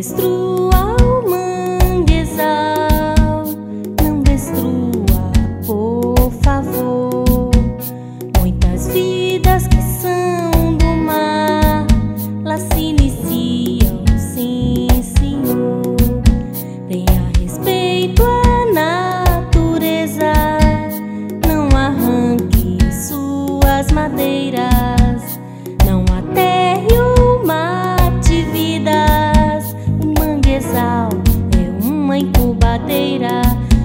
destrua o manguezal, não destrua, por favor. Muitas vidas que são do mar lá se iniciam, sim, senhor. Tenha respeito à natureza, não arranque suas madeiras, não aterre o mate vidas. O manguezal é uma incubadeira.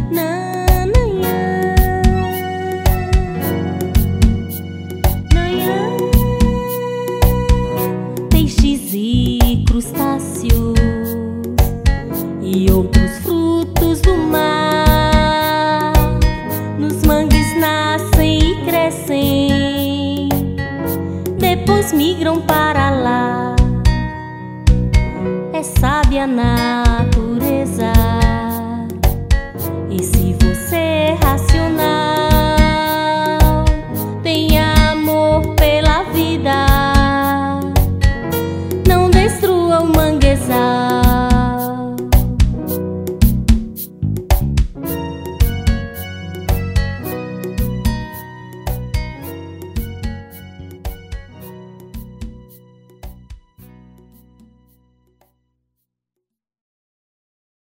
Peixes e crustáceos e outros frutos do mar nos mangues nascem e crescem, depois migram para lá. É sábia a natureza.